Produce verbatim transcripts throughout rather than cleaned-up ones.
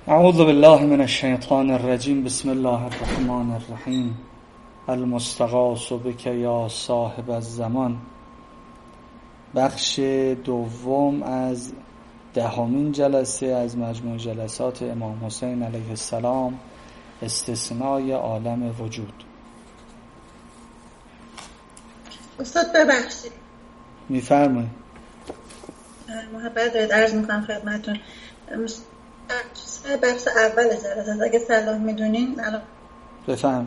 اعوذ بالله من الشیطان الرجیم. بسم الله الرحمن الرحیم. المستغاث بک یا صاحب الزمان. بخش دوم از دهمین جلسه از مجموع جلسات امام حسین علیه السلام، استثنای عالم وجود. استاد ببخشید میفرمایید. محبت دارید عرض میکنم خدمتون. بخش اول جلسه اگه صلاح میدونین الان بفهم.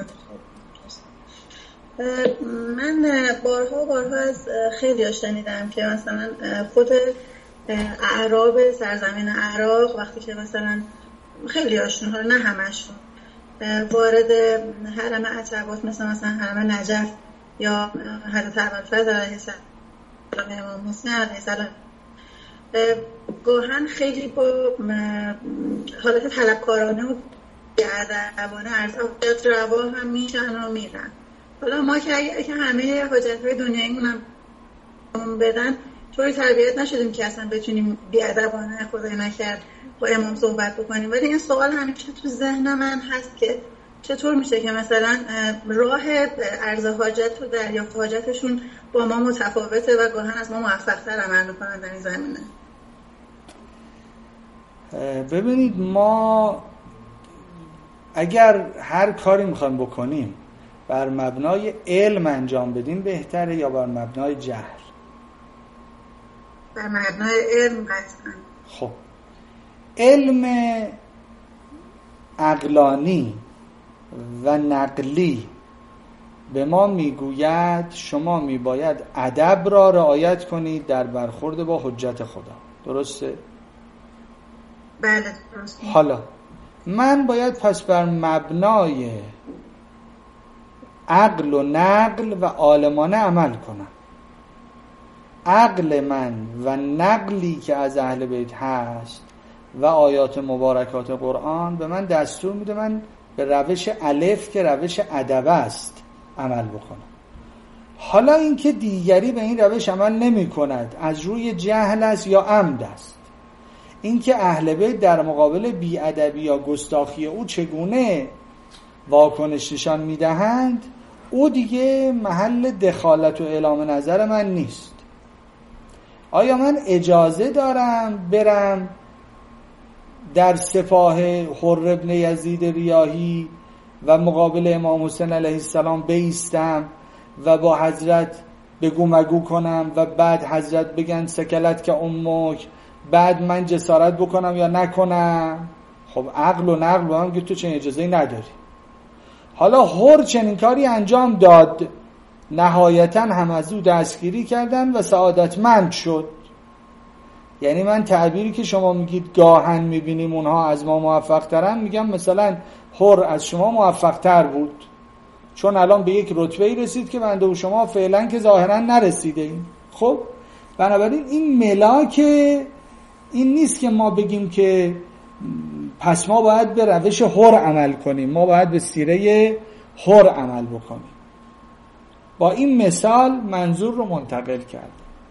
من بارها بارها از خیلی شنیدم که مثلا خود اعراب سرزمین عراق وقتی که مثلا خیلی هاشون، نه همشون، وارد حرم عتبات مثلا مثلا حرم نجف یا حضرت ابوالفضل علیه السلام، امام حسین علیه السلام، گاهن خیلی با حالت طلبکارانه و بی‌ادبانه از حاجت روا هم میشن و میرن. حالا ما که اگه که همه حاجت‌های دنیاییمون هم بدن، طوری تربیت نشدیم که اصلا بتونیم بی‌ادبانه خدای نکرد با امام صحبت بکنیم. ولی این سوال همیشه تو ذهن من هست که چطور میشه که مثلا راه عرض حاجت و دریافت حاجتشون با ما متفاوته و گاهن از ما موفق‌تر عمل می‌کنن در این زمینه. ببینید، ما اگر هر کاری میخوایم بکنیم بر مبنای علم انجام بدیم بهتره یا بر مبنای جهل؟ بر مبنای علم قطعا. خب علم عقلانی و نقلی به ما میگوید شما میباید ادب را رعایت کنید در برخورد با حجت خدا. درسته؟ بله درسته. حالا من باید پس بر مبنای عقل و نقل و عالمانه عمل کنم. عقل من و نقلی که از اهل بیت هست و آیات مبارکات قرآن به من دستور میده من به روش الف که روش ادب است عمل بکنم. حالا اینکه دیگری به این روش عمل نمی کند از روی جهل است یا عمد است، اینکه اهل بیت در مقابل بی‌ادبی یا گستاخی او چگونه واکنش نشان میدهند، او دیگه محل دخالت و اعلام نظر من نیست. آیا من اجازه دارم برم در سپاه حر ابن یزید ریاحی و مقابل امام حسین علیه السلام بایستم و با حضرت بگو مگو کنم و بعد حضرت بگن سکلت که امک، بعد من جسارت بکنم یا نکنم؟ خب عقل و نقل با هم که تو چنین اجازه‌ای نداری. حالا حر چنین کاری انجام داد، نهایتاً هم از او دستگیری کردن و سعادتمند شد. یعنی من تعبیری که شما میگید گاهن میبینیم اونها از ما موفق ترن، میگم مثلا حر از شما موفق تر بود چون الان به یک رتبه‌ای رسید که بنده و شما فعلا که ظاهرا نرسیده ایم. خب بنابراین این ملاک این نیست که ما بگیم که پس ما باید به روش حر عمل کنیم، ما باید به سیره حر عمل بکنیم. با این مثال منظور رو منتقل کردم.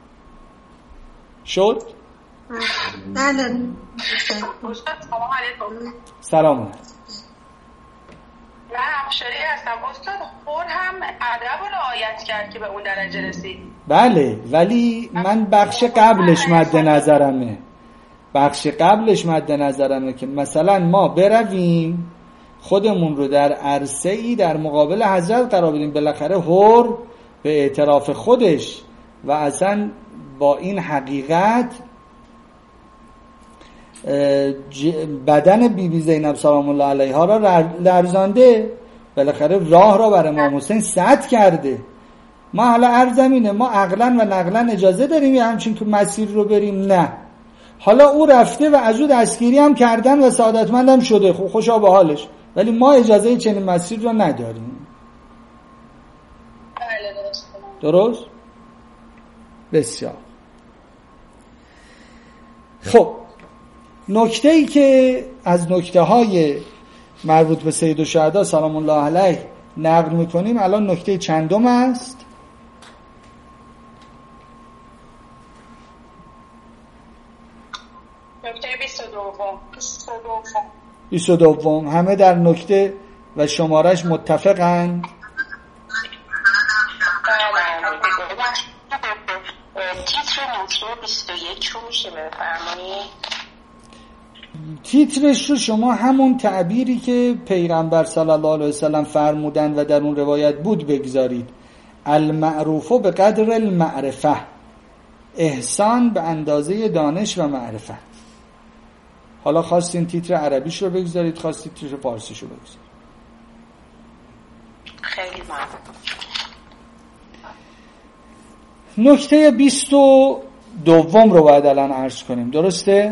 شد؟ بله. استاد سلام علیکم. سلام علیکم. من همشری هستم. استاد حر هم ادب رو رعایت کرد که به اون درجه رسید. بله، ولی من بخش قبلش مد نظرمه بخش قبلش مد نظرمه که مثلا ما برویم خودمون رو در عرصه ای در مقابل حضرت قرار بدیم. بالاخره حر به اعتراف خودش و اصلا با این حقیقت بدن بی بی زینب سلام الله علیها را لرزانده، بالاخره راه را برای امام حسین سد کرده. ما حالا عرضم اینه، ما عقلا و نقلا اجازه داریم یا همچین که مسیر رو بریم؟ نه. حالا او رفته و از او دستگیری هم کردن و سعادتمند هم شده، خوشا به حالش، ولی ما اجازه چنین مسیر رو نداریم. بله درست. درست؟ بسیار. خب نکته ای که از نکته های مربوط به سید الشهدا سلام الله علیه نقل میکنیم الان نکته چندم است؟ نکته بیست بیست و دوم بیست و دوم بیست و دوم همه در نکته و شمارش متفقند؟ تیتر نکته بیست و یک رو میشه بفرمایید؟ تیترش رو شما همون تعبیری که پیغمبر صلی الله علیه وسلم فرمودن و در اون روایت بود بگذارید. المعروف به قدر المعرفه، احسان به اندازه دانش و معرفت. حالا خواستین تیتر عربیش رو بگذارید، خواستید تیتر فارسیش رو بگذارید. خیلی ممنون. نکته بیست و دوم رو باید الان عرض کنیم، درسته؟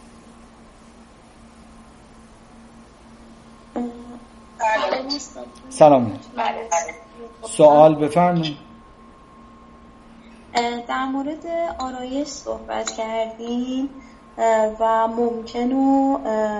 سلام. سوال بفرمایید. در مورد آرایش صحبت کردیم و ممکن و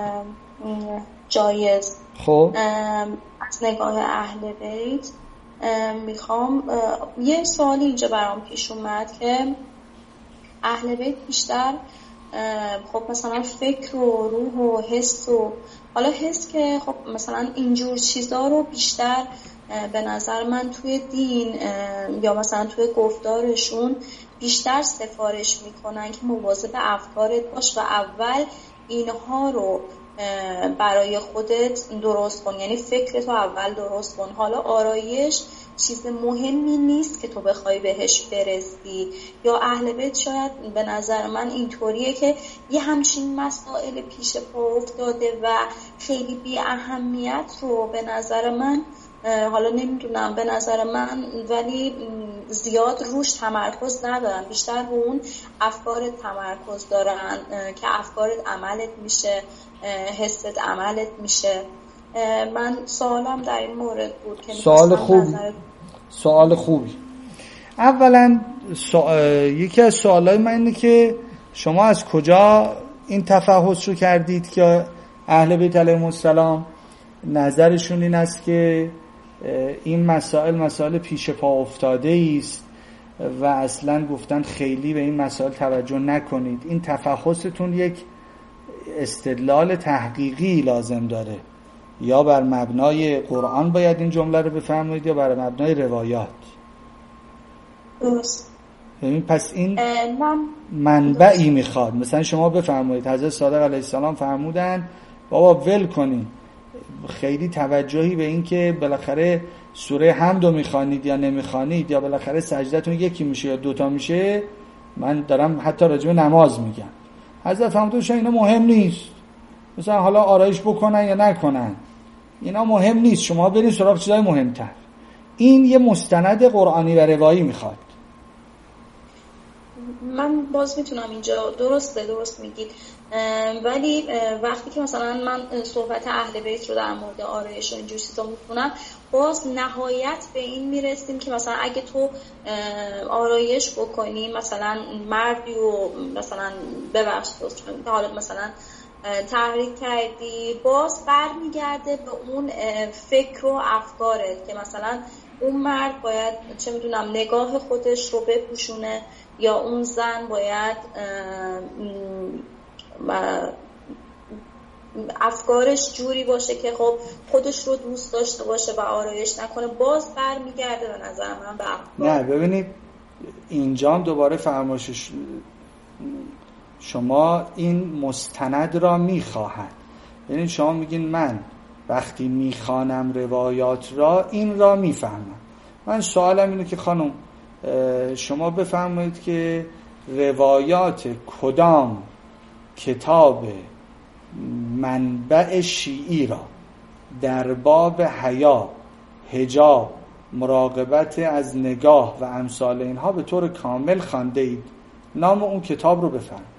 جایز. خب از نگاه اهل بیت میخوام یه سوالی اینجا برام پیش اومد که اهل بیت بیشتر خب مثلا فکر و روح و حس و حالا حس که خب مثلا اینجور چیزا رو بیشتر به نظر من توی دین یا مثلا توی گفتارشون بیشتر سفارش میکنن که مواظب افکارت باش و اول اینها رو برای خودت درست کن، یعنی فکرتو اول درست کن. حالا آرایش چیز مهمی نیست که تو بخوای بهش برسی، یا اهل بیت شاید به نظر من اینطوریه که یه همچین مسائل پیش پا افتاده و خیلی بی اهمیت رو به نظر من، حالا نمیدونم، به نظر من ولی زیاد روش تمرکز ندارن، بیشتر رو اون افکارت تمرکز دارن که افکارت عملت میشه، حست عملت میشه. من سوالم در این مورد بود که سوال خوبی سوال خوبی اولا سو... یکی از سوالای من اینه که شما از کجا این تفحص رو کردید که اهل بیت علیهم السلام نظرشون این است که این مسائل مسائل پیش پا افتاده است و اصلا گفتن خیلی به این مسائل توجه نکنید؟ این تفحصتون یک استدلال تحقیقی لازم داره، یا بر مبنای قرآن باید این جمله رو بفرمایید یا بر مبنای روایات؟ درست. ببین پس این منبعی میخواد. مثلا شما بفرمایید حضرت صادق علیه السلام فرمودن بابا ول کنین، خیلی توجهی به این که بالاخره سوره حمد رو میخوانید یا نمیخوانید، یا بالاخره سجدتون یکی میشه یا دوتا میشه. من دارم حتی راجع به نماز میگم. حضرت فرمودن اینا مهم نیست، مثلا حالا آرایش بکنن یا نکنن اینا مهم نیست، شما برید سراغ چیزای مهمتر. این یه مستند قرآنی و روایی میخواد. من باز میتونم اینجا درسته درست میگید، ولی وقتی که مثلا من صحبت اهل بیت رو در مورد آرایش و اینجور چیزا میکنم، باز نهایت به این میرسیم که مثلا اگه تو آرایش بکنی، مثلا مردی و مثلا ببخشید حالا مثلا تحریک کردی، باز برمیگرده به اون فکر و افکارت که مثلا اون مرد باید چه میدونم نگاه خودش رو بپوشونه، یا اون زن باید افکارش جوری باشه که خب خودش رو دوست داشته باشه و آرایش نکنه. باز برمیگرده به نظر من به افکار. نه ببینید اینجا دوباره فرمایشش شما این مستند را میخواهد، یعنی شما میگین من وقتی میخوانم روایات را این را میفهمم. من سوالم اینه که خانم شما بفرمایید که روایات کدام کتاب منبع شیعی را در باب حیا، حجاب، مراقبت از نگاه و امثال اینها به طور کامل خوانده اید؟ نام اون کتاب رو بفرمایید.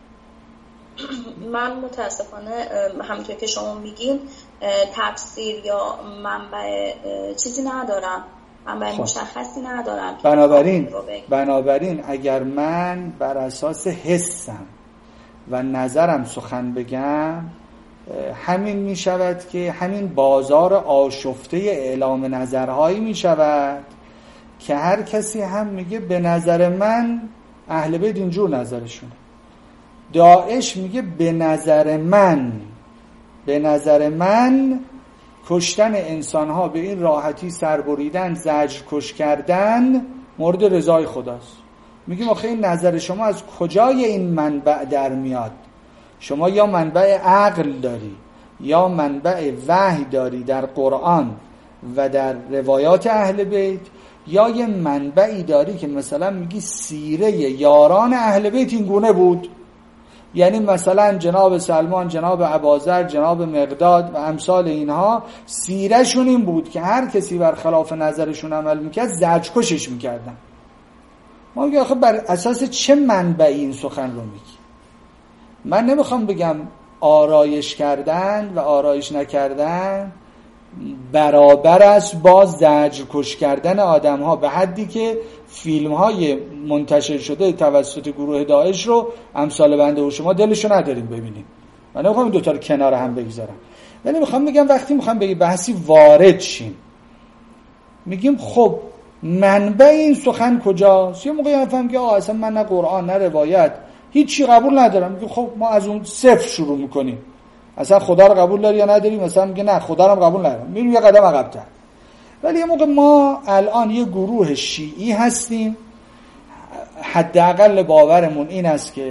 من متاسفانه همونطور که شما میگین تفسیر یا منبع چیزی ندارم، منبع خب. مشخصی ندارم. بنابراین بنابراین اگر من بر اساس حسم و نظرم سخن بگم، همین می شود که همین بازار آشفته اعلام نظرهایی می شود که هر کسی هم میگه به نظر من اهل بیت اینجور نظرشونه. داعش میگه به نظر من به نظر من کشتن انسانها به این راحتی، سربریدن، زجر کش کردن مورد رضای خداست. میگیم آخه این نظر شما از کجای این منبع در میاد؟ شما یا منبع عقل داری یا منبع وحی داری در قرآن و در روایات اهل بیت، یا یه منبعی داری که مثلا میگی سیره یاران اهل بیت این گونه بود، یعنی مثلا جناب سلمان، جناب اباذر، جناب مقداد و امثال اینها سیرهشون این بود که هر کسی بر خلاف نظرشون عمل میکرد زجر کشش میکردن. ما میگه آخه بر اساس چه منبعی این سخن رو میگی؟ من نمیخوام بگم آرایش کردن و آرایش نکردن برابر است با زجر کش کردن آدم ها، به حدی که فیلم های منتشر شده توسط گروه داعش رو امثال بنده و شما دلشو نداریم ببینیم. من نمیخوام دوتا رو کنار هم بگذارم، ولی میخوام بگم وقتی میخوام به بحثی وارد شیم میگیم خب منبع این سخن کجاست؟ یه موقعی میفهم که آه اصلا من نه قرآن نه روایت هیچی قبول ندارم، میگه خب ما از اون صفر شروع میکنیم. اصلا خدا رو قبول داری یا نداری؟ مثلا میگه نه خدا رو قبول ندارم، میریم یه قدم عقب‌تر. ولی یه موقع ما الان یه گروه شیعی هستیم، حداقل باورمون این است که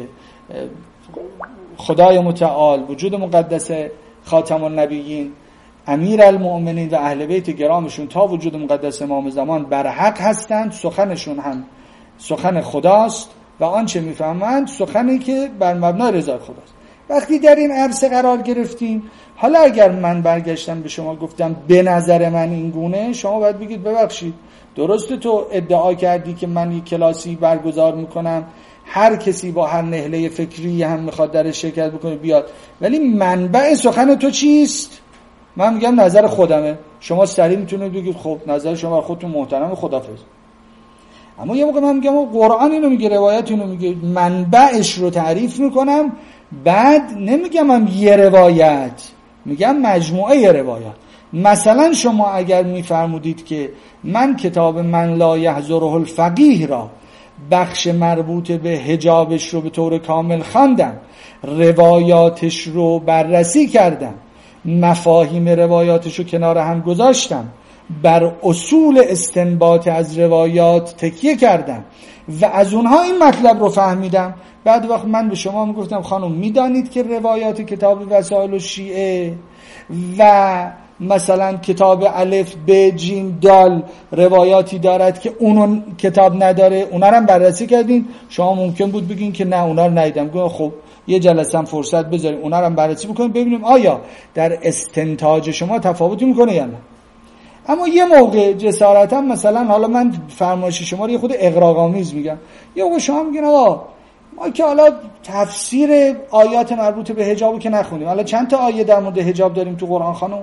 خدای متعال، وجود مقدس خاتم النبیین، امیر المؤمنین و اهل بیت گرامشون تا وجود مقدس امام زمان بر حق هستند، سخنشون هم سخن خداست و آنچه میفهمند سخنی که بر مبنای رضای خداست. وقتی در این عرصه قرار گرفتیم، حالا اگر من برگشتم به شما گفتم به نظر من این گونه، شما باید بگید ببخشید درسته تو ادعا کردی که من یک کلاسی برگزار میکنم، هر کسی با هر نهله فکری هم میخواد در شرکت بکنه بیاد، ولی منبع سخن تو چیست؟ من میگم نظر خودمه. شما سریع میتونید بگید خب نظر شما خودتون محترم، خدافظ. اما یه موقع من میگم قرآن اینو میگه، روایت اینو میگه، منبعش رو تعریف میکنم، بعد نمیگم هم یه روایت، میگم مجموعه روایات. مثلا شما اگر میفرمودید که من کتاب من لا یحضره الفقیه را بخش مربوط به حجابش رو به طور کامل خواندم، روایاتش رو بررسی کردم، مفاهیم روایاتش رو کنار هم گذاشتم، بر اصول استنباط از روایات تکیه کردم و از اونها این مطلب رو فهمیدم، بعد وقت من به شما میگفتم خانم میدانید که روایات کتاب وسائل الشیعه و مثلا کتاب الف ب جیم دال روایاتی دارد که اونو کتاب نداره، اونا رو هم بررسی کردین؟ شما ممکن بود بگین که نه اونا رو ندیدم. گفتم خب یه جلسه هم فرصت بذاریم اونا رو هم بررسی بکنیم ببینیم آیا در استنتاج شما تفاوتی میکنه یا نه. اما یه موقع جسارتا مثلا حالا من فرمایش شما رو یه خود اغراق‌آمیز میگم، یه موقع شما میگین آقا ما که حالا تفسیر آیات مربوط به حجابو که نخونیم، حالا چند تا آیه در مورد حجاب داریم تو قرآن خانم؟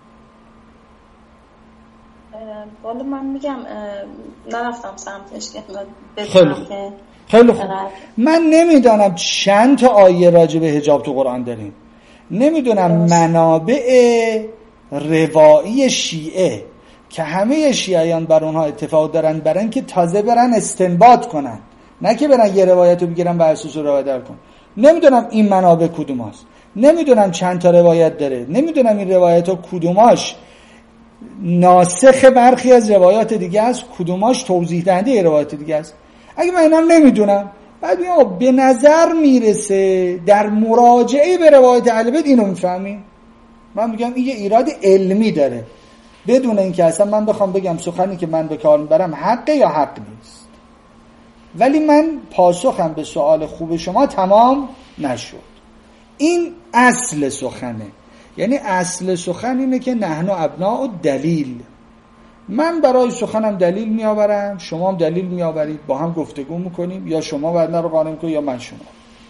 والا من میگم نرفتم سمتش که خیلی خوب. خیلی خوب. من نمیدانم چند تا آیه راجع به حجاب تو قرآن داریم، نمیدونم منابع روایی شیعه که همه شیعیان بر اونها اتفاق دارن برن که تازه برن استنباط کنن، نه که برن یه روایت رو بگیرن و اساس روایت در کن. نمیدونم این منابع کدوم هست، نمیدونم چند تا روایت داره، نمیدونم این روایت ها کدوماش ناسخ برخی از روایات دیگه است، کدوماش توضیح دهنده روایات دیگه است. اگه من اینم نمیدونم، بعد میگم به نظر میرسه در مراجعه به روایت اهل بیت اینو میفهمیم. من میگم این یه ایراد علمی داره، بدون اینکه اصلا من بخوام بگم سخنی که من به کار میبرم حقه یا حق نیست. ولی من پاسخم به سوال خوب شما تمام نشد. این اصل سخنه، یعنی اصل سخن اینه که نحن ابناء الدلیل، من برای سخنم دلیل میآورم، شما هم دلیل میآورید، با هم گفتگو میکنیم، یا شما بنده رو قانع میکنید یا من شما.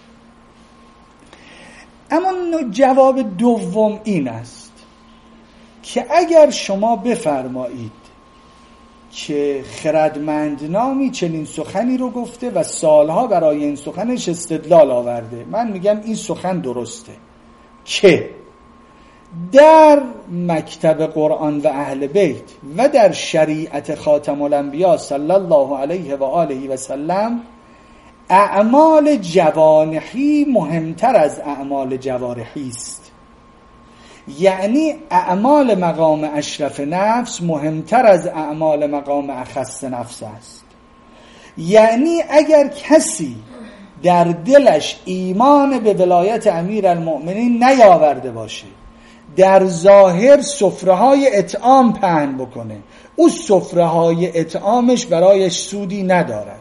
اما جواب دوم این است که اگر شما بفرمایید که خردمند نامی چنین سخنی رو گفته و سالها برای این سخنش استدلال آورده، من میگم این سخن درسته که در مکتب قرآن و اهل بیت و در شریعت خاتم الانبیا صلی الله علیه و آله و سلم اعمال جوانحی مهمتر از اعمال جوارحی است. یعنی اعمال مقام اشرف نفس مهمتر از اعمال مقام اخص نفس است. یعنی اگر کسی در دلش ایمان به ولایت امیرالمؤمنین نیاورده باشه، در ظاهر سفره‌های اطعام پهن بکنه، او سفره‌های اطعامش برایش سودی ندارد.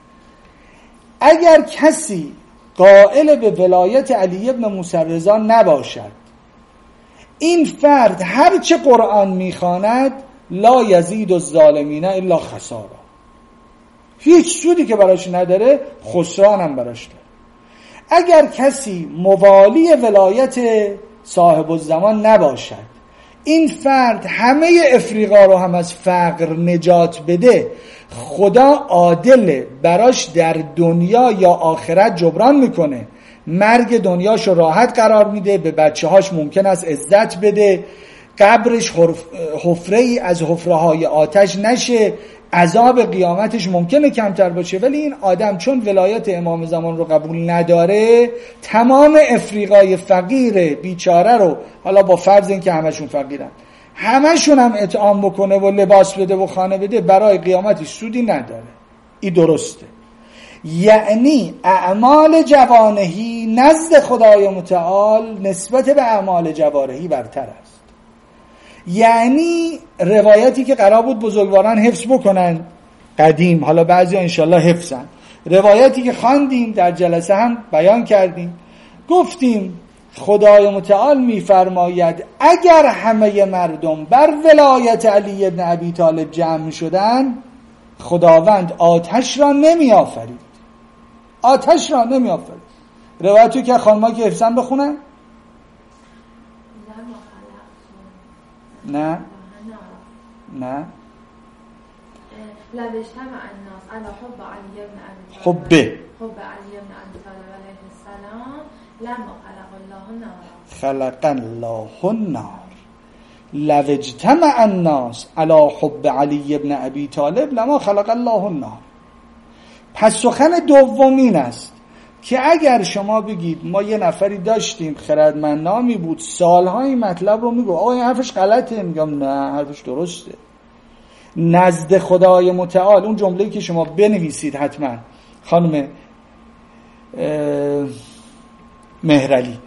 اگر کسی قائل به ولایت علی ابن موسی رضا نباشد، این فرد هرچه قرآن میخواند لا یزید الظالمین الا خسارا، هیچ سودی که براش نداره خسران هم براش داره. اگر کسی موالی ولایت صاحب الزمان نباشد، این فرد همه افریقا رو هم از فقر نجات بده، خدا عادل براش در دنیا یا آخرت جبران میکنه. مرگ دنیاشو راحت قرار میده، به بچه هاش ممکن است عزت بده، قبرش حفره ای از حفره های آتش نشه، عذاب قیامتش ممکنه کمتر باشه. ولی این آدم چون ولایت امام زمان رو قبول نداره، تمام افریقای فقیر بیچاره رو، حالا با فرض این که همشون فقیرن، همشون هم اطعام بکنه و لباس بده و خانه بده، برای قیامتش سودی نداره. این درسته. یعنی اعمال جوانحی نزد خدای متعال نسبت به اعمال جوارحی برتر است. یعنی روایتی که قرار بود بزرگواران حفظ بکنن قدیم، حالا بعضی ها انشالله حفظن، روایتی که خواندیم در جلسه هم بیان کردیم، گفتیم خدای متعال میفرماید اگر همه مردم بر ولایت علی ابن ابی طالب جمع شدن، خداوند آتش را نمی آفرید. آتش را نمی آفرید. روایتی که خانم‌ها که حفظن بخونن؟ نه نه لو اجتمع الناس على حب علي بن ابي حب حب علي بن ابي طالب عليه السلام لما خلق الله النار خلق الله النار لو اجتمع الناس على حب علي بن ابي طالب لما خلق الله النار. پس سخن دومین است که اگر شما بگید ما یه نفری داشتیم خردمندامی بود، سالها این مطلب رو میگو، آقا این حرفش غلطه، میگم نه حرفش درسته. نزد خدای متعال، اون جمله‌ای که شما بنویسید حتما خانم مهرعلی،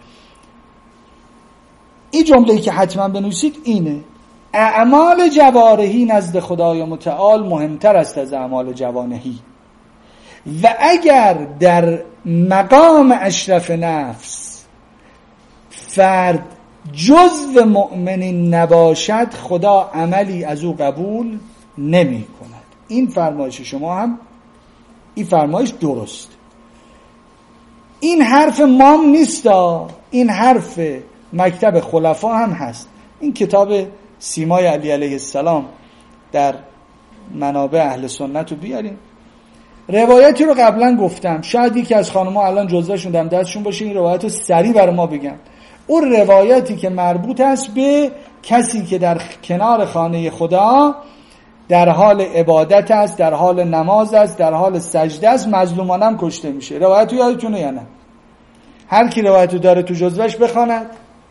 این جمله‌ای که حتما بنویسید اینه: اعمال جوارحی نزد خدای متعال مهمتر است از اعمال جوانحی. و اگر در مقام اشرف نفس فرد جزو مؤمنین نباشد، خدا عملی از او قبول نمی کند. این فرمایش شما هم این فرمایش درست. این حرف مام نیست، این حرف مکتب خلفا هم هست. این کتاب سیمای علی علیه السلام در منابع اهل سنت رو بیاریم. روایتی رو قبلا گفتم، شاید یکی از خانم‌ها الان جزوهشون دم دستشون باشه، این روایت رو سریع برای ما بگن. اون روایتی که مربوط است به کسی که در کنار خانه خدا در حال عبادت است، در حال نماز است، در حال سجده است، مظلومانه هم کشته میشه. روایت رو یادتونه یا نه؟ هر کی روایت رو داره تو جزوهش بخواند.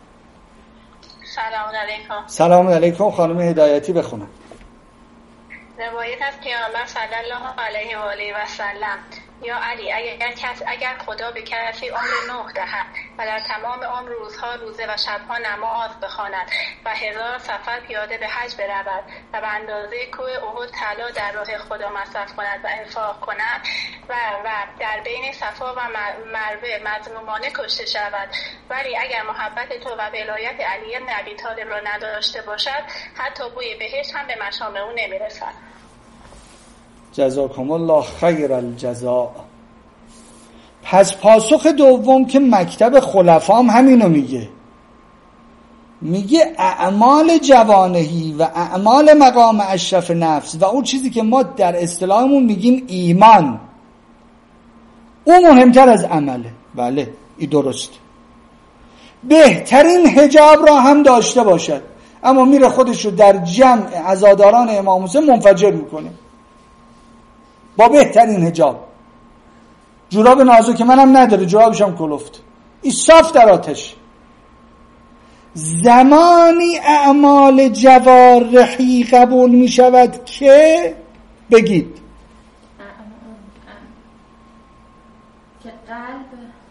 سلام علیکم. سلام علیکم. خانم هدایتی بخونن. روایت از پیامبر صلی الله علیه و آله و سلم: یا علی، اگر کس اگر خدا به کسی عمر نه دهد و در تمام عمر روزها روزه و شبها نماز بخواند و هزار سفر پیاده به حج برود و به اندازه کوه احد طلا در راه خدا مصرف کند و انفاق کند و و در بین صفا و مروه مظلومانه کشته شود، ولی اگر محبت تو و ولایت علی بن ابی طالب را نداشته باشد، حتی بوی بهشت هم به مشام او نمیرسد. جزاکم الله خیر الجزاء. پس پاسخ دوم که مکتب خلفام همینو میگه، میگه اعمال جوانحی و اعمال مقام اشرف نفس و اون چیزی که ما در اصطلاحمون میگیم ایمان، اون مهمتر از عمله. بله این درست. بهترین حجاب را هم داشته باشد، اما میره خودش رو در جمع عزاداران امام حسین منفجر میکنه با بهترین حجاب. جوراب نازک منم نداره، جورابش هم کلفت. این صاف در آتش. زمانی اعمال جوارحی قبول می شود که بگید که قلب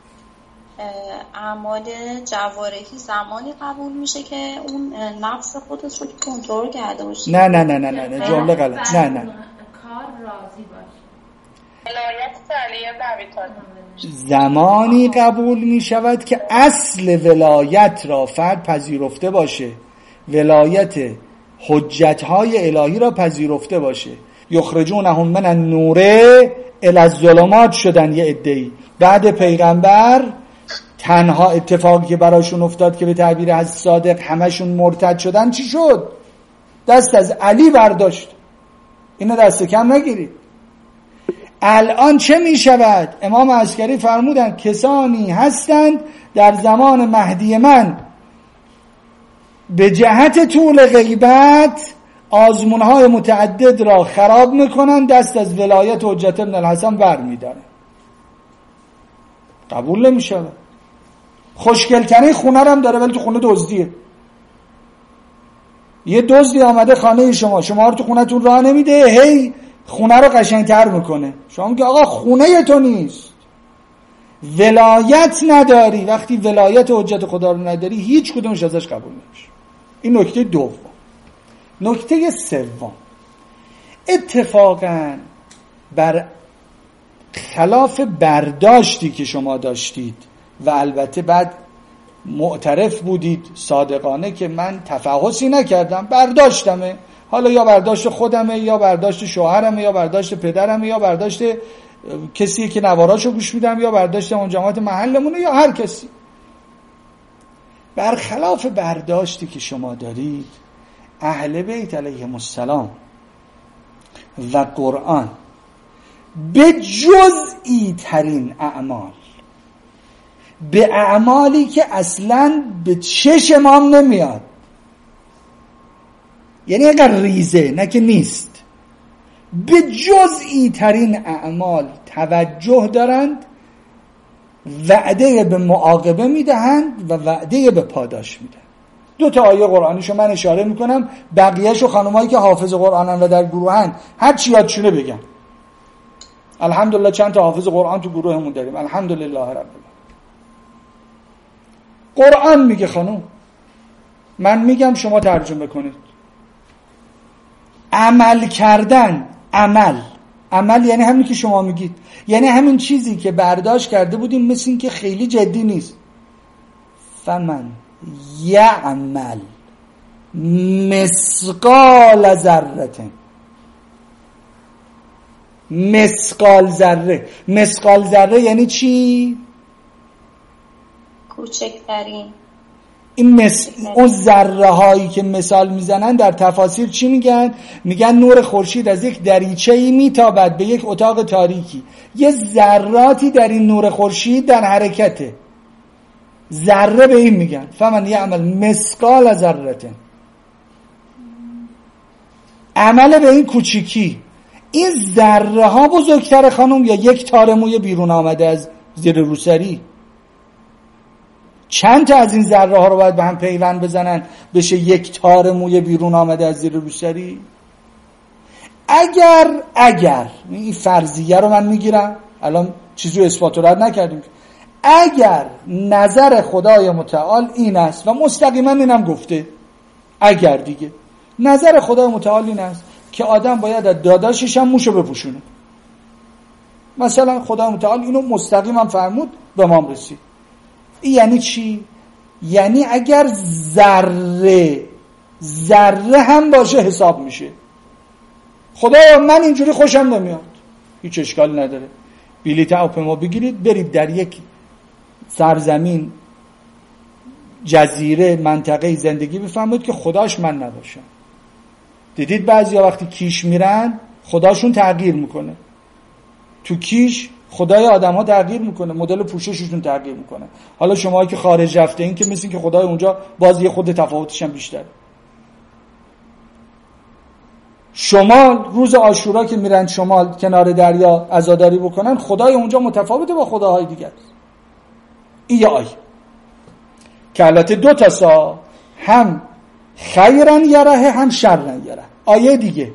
اعمال جوارحی زمانی قبول میشه که اون نفس خودت رو کنترل کرده باشی. نه نه نه نه نه, نه. جمله غلط. نه نه کار راضی باشه. ولایت علی بن ابی طالب زمانی قبول می شود که اصل ولایت را فرد پذیرفته باشه، ولایت حجتهای الهی را پذیرفته باشه. یخرجونهم من النور الی الظلمات شدن یه عده‌ای. بعد پیغمبر تنها اتفاقی که براشون افتاد که به تعبیر از صادق همشون مرتد شدن چی شد؟ دست از علی برداشت. اینو دست کم نگیرید. الان چه می شود؟ امام عسکری فرمودن کسانی هستند در زمان مهدی من به جهت طول غیبت آزمونهای متعدد را خراب میکنن، دست از ولایت حجت ابن الحسن بر میدارن. قبول نمی شود. خوشگلترین خونه هم داره ولی تو خونه دزدیه. یه دزدی آمده خانه شما، شما رو تو خونه تون راه نمیده، هی خونه رو قشنگتر میکنه. شما میگه آقا خونه تو نیست. ولایت نداری. وقتی ولایت حجت خدا رو نداری هیچ کدومش ازش قبول نمیشه. این نکته دوم. نکته سوم، اتفاقا بر خلاف برداشتی که شما داشتید و البته بعد معترف بودید صادقانه که من تفحصی نکردم، برداشتمه، حالا یا برداشت خودمه یا برداشت شوهرمه یا برداشت پدرمه یا برداشت کسی که نواراشو گوش میدم یا برداشت اون جماعت محلمونه یا هر کسی، برخلاف برداشتی که شما دارید اهل بیت علیهم السلام و قرآن به جزئی ترین اعمال، به اعمالی که اصلاً به چشم امام نمیاد، یعنی اگر ریزه نه که نیست، به جزئی ترین اعمال توجه دارند، وعده به معاقبه میدهند و وعده به پاداش میدهند. دو تا آیه قرآنیشو من اشاره میکنم، بقیهشو خانمایی که حافظ قرآنن و در گروهن هر چی یادشونه بگن. الحمدلله چند تا حافظ قرآن تو گروهمون داریم، الحمدلله رب العالمین. قرآن میگه خانم، من میگم شما ترجمه کنید. عمل کردن، عمل عمل یعنی همین که شما میگید، یعنی همین چیزی که برداشت کرده بودیم مثل این که خیلی جدی نیست. فمن یعمل مثقال ذره، مثقال ذره، مثقال ذره یعنی چی؟ کوچکترین. این مس... اون ذره هایی که مثال میزنن در تفاسیر چی میگن؟ میگن نور خورشید از یک دریچه‌ای میتابد به یک اتاق تاریکی، یه ذراتی در این نور خورشید در حرکته، ذره به این میگن. فمن یعمل مثقال ذره، عمل به این کوچیکی. این ذره ها بزرگتر خانم یا یک تار موی بیرون آمده از زیر روسری؟ چند تا از این ذره ها رو باید به هم پیوند بزنن بشه یک تار موی بیرون آمده از زیر روسری؟ اگر اگر این فرضیه رو من میگیرم، الان چیزی رو اثبات و رد نکردیم، اگر نظر خدای متعال این است و مستقیما اینم گفته، اگر دیگه نظر خدای متعال این است که آدم باید از داداشش هم موشو بپوشونه، مثلا خدای متعال اینو مستقیما فرمود به ما رسید. این یعنی چی؟ یعنی اگر ذره ذره هم باشه حساب میشه. خدایا من اینجوری خوشم نمیاد، هیچ اشکالی نداره، بلیط هواپیما بگیرید برید در یک سرزمین، جزیره، منطقه زندگی بفرمایید که خداش من نباشم. دیدید بعضیا وقتی کیش میرن خداشون تغییر میکنه، تو کیش خدای آدم ها تغییر میکنه، مدل پوشششون تغییر میکنه. حالا شما که خارج رفته این که مثل که خدای اونجا باز یه خود تفاوتش هم بیشتره. شمال روز عاشورا که میرن شمال کنار دریا عزاداری بکنن، خدای اونجا متفاوته با خداهای دیگر. این یه آیه که البته دو تا سا، هم خیرن یره هم شرن یره. آیه دیگه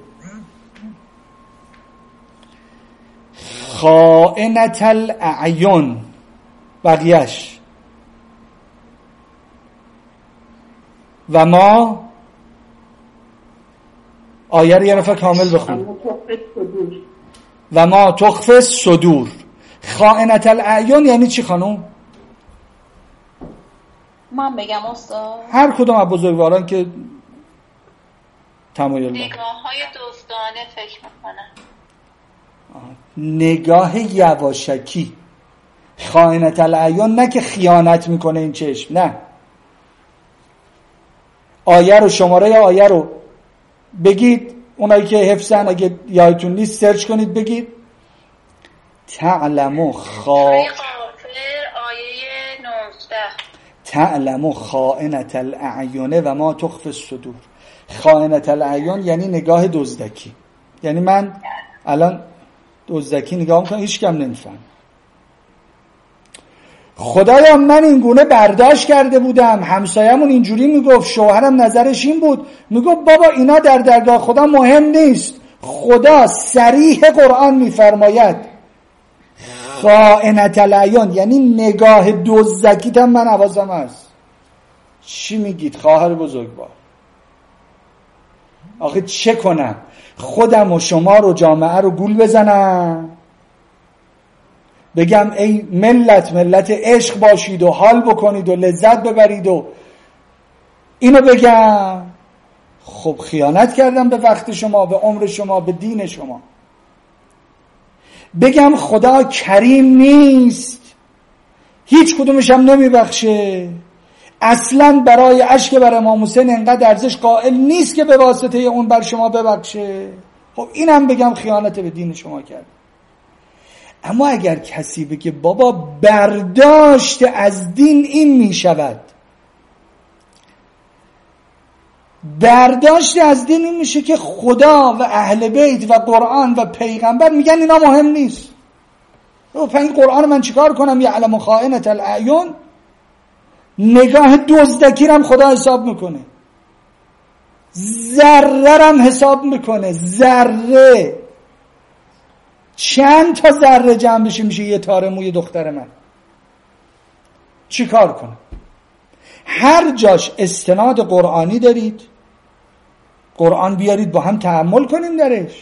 خائنة الاعین، بقیهش و ما، آیه رو یه نفر کامل بخون. و ما تخفی الصدور. خائنة الاعین یعنی چی خانم؟ من بگم استاد؟ هر کدوم از بزرگواران که تمایل دارن. نگاه های دزدانه فکر میکنن. نگاه یواشکی. خائنة الاعین نه که خیانت میکنه این چشم، نه. آیه رو، شماره آیه رو بگید، اونایی که حفظن اگه یادتون نیست سرچ کنید بگید. تعلمو خا آیه نوزده تعلمو خائنة الاعین و ما تخفی الصدور. خائنة الاعین یعنی نگاه دزدکی. یعنی من الان دزدکی نگاه میکنم هیچ کم نمیفهم. خدایا من این گونه برداشت کرده بودم، همسایمون اینجوری میگفت، شوهرم نظرش این بود، میگفت بابا اینا در درگاه خدا مهم نیست. خدا صریح قرآن میفرماید خائنة الاعین یعنی نگاه دزدکیت هم من حواسم هست. چی میگید خواهر بزرگوار؟ آخه چه کنم؟ خودم و شما رو، جامعه رو گول بزنم بگم ای ملت، ملت عشق باشید و حال بکنید و لذت ببرید و اینو بگم؟ خب خیانت کردم به وقت شما، به عمر شما، به دین شما. بگم خدا کریم نیست، هیچ کدومش هم نمیبخشه، اصلا برای اشک بر امام حسین انقدر ارزش قائل نیست که به واسطه اون بر شما ببخشه. خب اینم بگم خیانت به دین شما کرد. اما اگر کسی بگه بابا برداشت از دین این می شود، برداشت از دین این میشه که خدا و اهل بیت و قرآن و پیغمبر میگن اینا مهم نیست. او این قرآن من چیکار کنم؟ یعلم خائنة الاعین. نگاه دزدکی هم خدا حساب میکنه، ذره هم حساب میکنه. ذره چند تا ذره جمع بشه میشه یه تار موی دختر من. چی کار کنم؟ هر جاش استناد قرآنی دارید، قرآن بیارید با هم تأمل کنیم درش.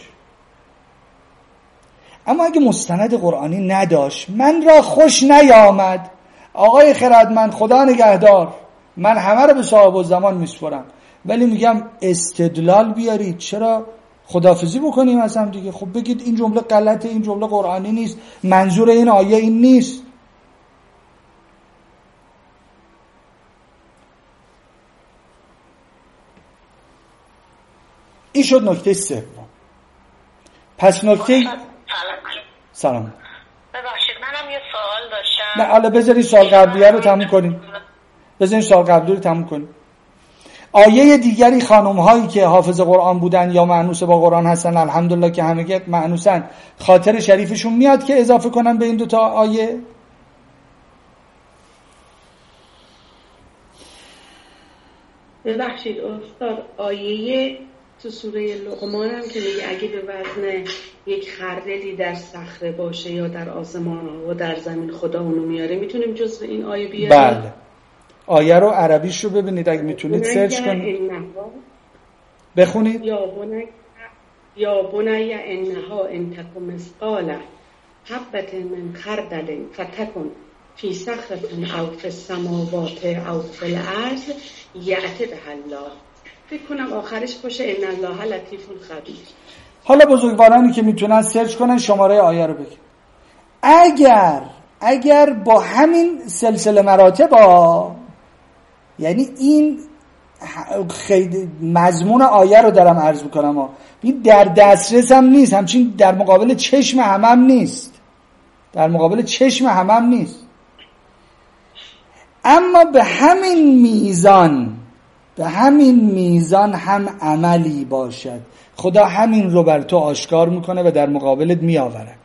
اما اگه مستند قرآنی نداشت، من را خوش نیامد، آقای خردمند خدا نگهدار، من همه رو به صاحب الزمان میسپرم، ولی میگم استدلال بیارید. چرا خداحافظی بکنیم از هم دیگه؟ خب بگید این جمله غلطه، این جمله قرآنی نیست، منظور این آیه این نیست. این شد نکته سوم. پس نکته سلام. ببخشید منم یه سوال داشتم. نه حالا بذارید سوال قبلیه رو تموم کنیم. بذارید سوال قبلی رو تموم کنیم. آیه دیگری خانم هایی که حافظ قرآن بودن یا مأنوس با قرآن هستن، الحمدلله که همه مأنوسن، خاطر شریفشون میاد که اضافه کنن به این دوتا آیه؟ ببخشید استاد، آیه تو سوره لقمان هم که میگه اگه به وزن یک خردلی در صخره باشه یا در آسمان و در زمین خدا اونو میاره، میتونیم جزو این آیه بیاریم؟ بله. آیه رو عربیش رو ببینید اگه میتونید سرچ کنید بخونید. یا بنی یا بنی انها ان تکن مثقال حبة من خردل فتکن فی صخرة او فی السماوات او فی الارض یأتی بها الله. فکر کنم آخرش باشه ان الله لطیف خبیر. حالا بزرگوارانی که میتونن سرچ کنن شماره آیه رو بگید. اگر اگر با همین سلسله مراتب ها، یعنی این خیلی مضمون آیه رو دارم عرض میکنم ها، این در دسترس هم نیست، همچین در مقابل چشم همم هم نیست، در مقابل چشم همم هم نیست، اما به همین میزان به همین میزان هم عملی باشد خدا همین رو بر تو آشکار میکنه و در مقابلت میآورد.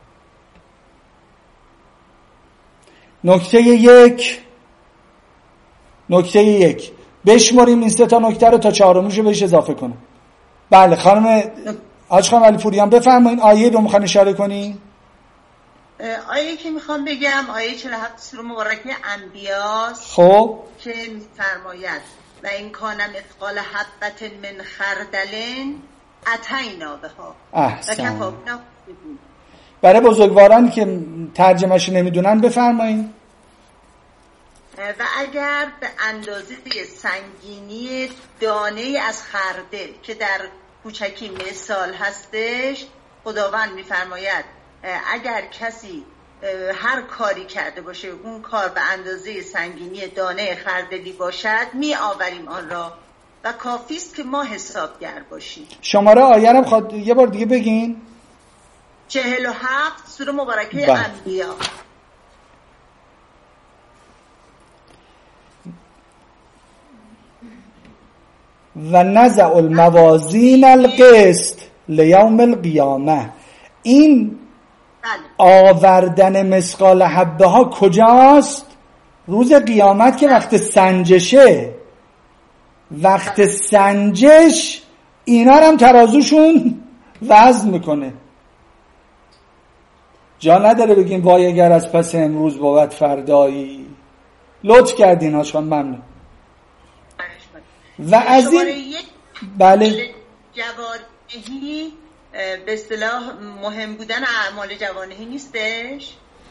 نکته یک نکته یک بشماریم این سه تا نکته رو تا چهارمیشو بهش اضافه کنم. بله خانم حاج خانم علی پوریان بفرمایید. آیه رو میخوان اشاره کنی؟ آیه که میخوام بگم آیه چهل و هفت سوره مبارکه انبیاء. خب که میفرماید و این کان مثقال حبة من خردل اتینا بها. احسن. برای بزرگوارانی که ترجمهش نمیدونن بفرمایید. و اگر به اندازه سنگینی دانه از خردل که در کوچکی مثال هستش، خداوند میفرماید اگر کسی هر کاری کرده باشه اون کار به اندازه سنگینی دانه خردلی باشد می آوریم آن را و کافی است که ما حسابگر باشیم. شماره آیه رو خود یه بار دیگه بگین. چهل و هفت سوره مبارکه انبیاء. و نزع الموازین القسط لیوم القیامه. این آوردن مثقال حبه ها کجاست؟ روز قیامت که وقت سنجشه. وقت سنجش اینا هم ترازوشون وزن میکنه. جا نداره بگیم وای اگر از پس امروز بود فردایی. لطف کردین هاشان، ممنون. و از این بله جوانهی به اصطلاح مهم بودن اعمال جوانهی نیستش؟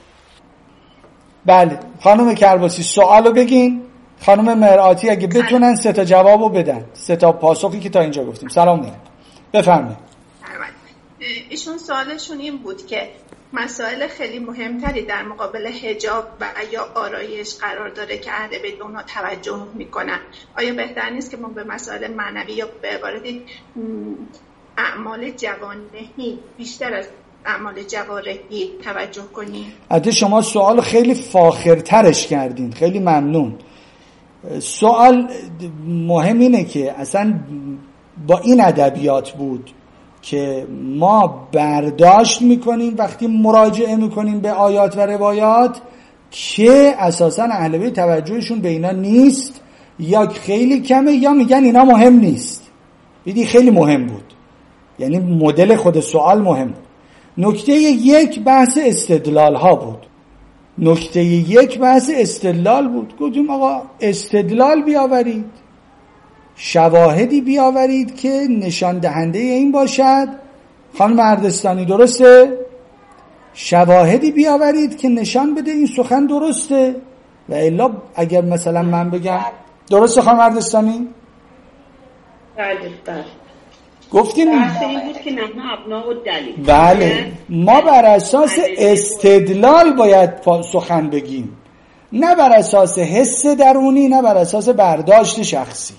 بله خانم کرباسی سوالو بگین. خانم مرآتی اگه بتونن سه تا جوابو بدن، سه تا پاسخی که تا اینجا گفتیم. سلام علیکم. بفرمایید. ایشون سوالشون این بود که مسائل خیلی مهمتری در مقابل حجاب و یا آرایش قرار داره که اهل بیت به اونها توجه میکنن. آیا بهتر نیست که ما به مسائل معنوی یا به عبارتی اعمال جوانهی بیشتر از اعمال جوارحی توجه کنیم؟ البته شما سوال خیلی فاخرترش کردین، خیلی ممنون. سوال مهم اینه که اصلا با این ادبیات بود که ما برداشت میکنیم وقتی مراجعه میکنیم به آیات و روایات که اساسا اهل بیت توجهشون به اینا نیست یا خیلی کمه یا میگن اینا مهم نیست. دیدی خیلی مهم بود، یعنی مدل خود سوال مهم بود. نکته یک بحث استدلال ها بود. نکته یک بحث استدلال بود. گفتیم آقا استدلال بیاورید، شواهدی بیاورید که نشان دهنده این باشد. خانم اردستانی درسته؟ شواهدی بیاورید که نشان بده این سخن درسته. و الا اگر مثلا من بگم درسته خانم اردستانی؟ بله بله. گفتیم این بود که نحن ابناء الدلیل. بله ما بر اساس استدلال باید سخن بگیم، نه بر اساس حس درونی، نه بر اساس برداشت شخصی.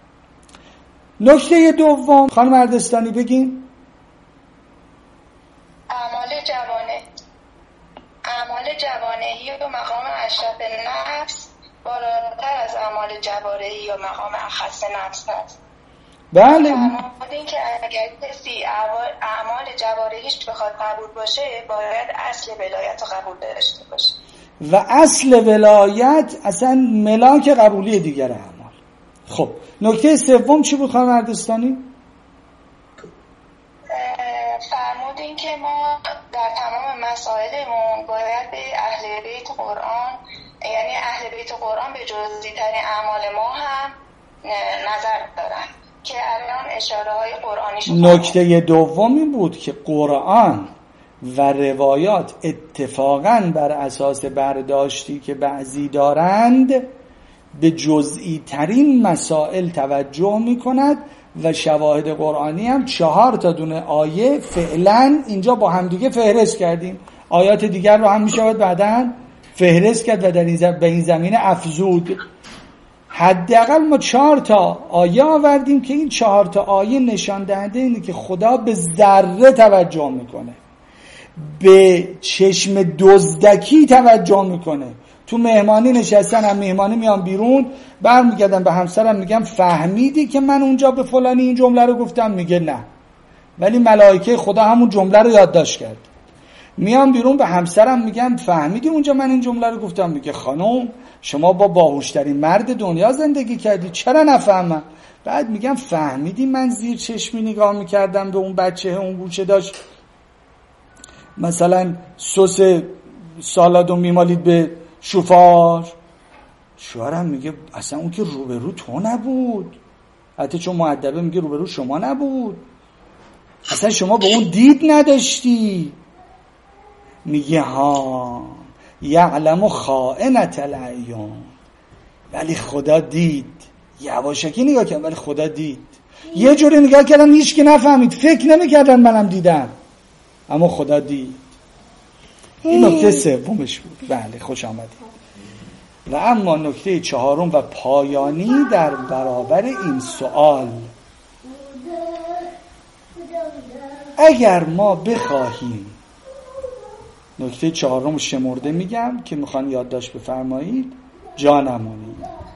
نکته دوم خانم اردستانی بگین. اعمال جوانه اعمال جوانهی و مقام اشرف نفس بالاتر از اعمال جوارحی و مقام اخص نفس است. بله. این که اگر کسی اعمال جوارحیش بخواد قبول باشه باید اصل ولایت رو قبول داشته باشه و اصل ولایت اصلا ملاک قبولی دیگر اعمال. خب نکته سوم چی بود خانم اردستانی؟ فرمودین که ما در تمام مسائلمون باید به اهل بیت قرآن، یعنی اهل بیت قرآن به جزئی ترین اعمال ما هم نظر دارن که الان اشاره های قرآنیشون. نکته دوم این بود که قرآن و روایات اتفاقاً بر اساس برداشتی که بعضی دارند به جزئی ترین مسائل توجه می کند و شواهد قرآنی هم چهار تا دونه آیه فعلا اینجا با هم دیگه فهرست کردیم. آیات دیگر رو هم می شود بعداً فهرست کرد و در این به این زمینه افزود. حداقل ما چهار تا آیه آوردیم که این چهار تا آیه نشان دهنده اینه که خدا به ذره توجه میکنه، به چشم دزدکی توجه میکنه. تو مهمانی نشستن، هم مهمانی میان بیرون، برمیگردن به همسرم میگم فهمیدی که من اونجا به فلانی این جمله رو گفتم؟ میگه نه. ولی ملائکه خدا همون جمله رو یادداشت کرد. میام بیرون به همسرم میگم فهمیدی اونجا من این جمله رو گفتم؟ میگه خانم شما با باهوشترین مرد دنیا زندگی کردی، چرا نفهمم؟ بعد میگم فهمیدی من زیر چشمی نگاه میکردم به اون بچه اون گوشه داشت مثلا سس سالاد و میمالید به شوفار؟ شوهرم میگه اصلا اون که روبرو تو نبود، حتی چون مؤدبه میگه روبرو شما نبود، اصلا شما به اون دید نداشتی. میگه ها یعلم خائنة الاعیون، ولی خدا دید. یواشکی نگاه کردم ولی خدا دید. یه جوری نگاه کردم هیچ کی نفهمید، فکر نمی‌کردن منم دیدم، اما خدا دید. این نکته سومش بود. بله خوش آمدید. و اما نکته چهارم و پایانی در برابر این سوال، اگر ما بخواهیم، نکته چهارم شمرده میگم که میخوان یادداشت بفرمایید، جانمونی.